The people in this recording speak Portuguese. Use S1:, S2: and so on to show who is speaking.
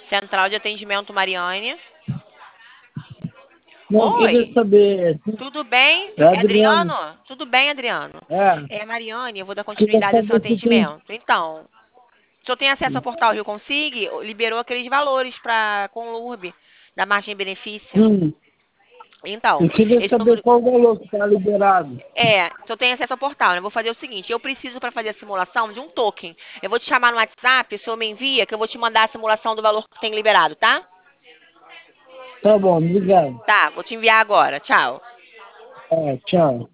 S1: Central de Atendimento Mariane.
S2: Não, eu queria
S1: Oi,
S2: saber.
S1: tudo bem?
S2: É Adriano.
S1: Adriano? Tudo bem, Adriano?
S2: É.
S1: É, Mariane, eu vou dar
S2: Queria
S1: continuidade ao seu
S2: saber se tem.
S1: atendimento. Então, o senhor tem acesso ao portal Rio Consigue? Liberou aqueles valores para com o URB, da margem de benefício.
S2: Hum,
S1: Então,
S2: eu queria
S1: esse
S2: saber
S1: número.
S2: qual o valor que está liberado.
S1: O senhor tem acesso ao portal, né? Eu vou fazer o seguinte: eu preciso, para fazer a simulação, de um token. Eu vou te chamar no WhatsApp, o senhor me envia, que eu vou te mandar a simulação do valor que tem liberado, tá?
S2: Tá bom, obrigado.
S1: Tá, vou te enviar agora. Tchau.
S2: É, tchau.